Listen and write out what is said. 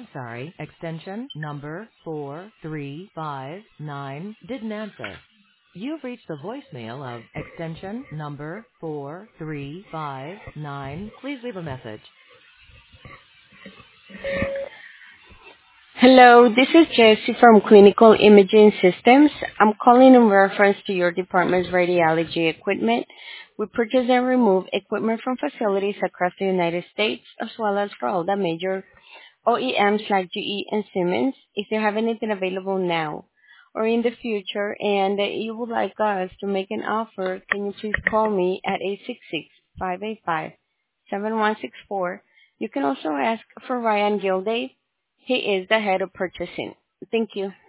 I'm sorry, extension number 4359 didn't answer. You've reached the voicemail of extension number 4359. Please leave a message. Hello, this is Jessie from Clinical Imaging Systems. I'm calling in reference to your department's radiology equipment. We purchase and remove equipment from facilities across the United States as well as for all the major OEMs like GE and Siemens. If you have anything available now or in the future and you would like us to make an offer, can you please call me at 866-585-7164. You can also ask for Ryan Gilday. He is the head of purchasing. Thank you.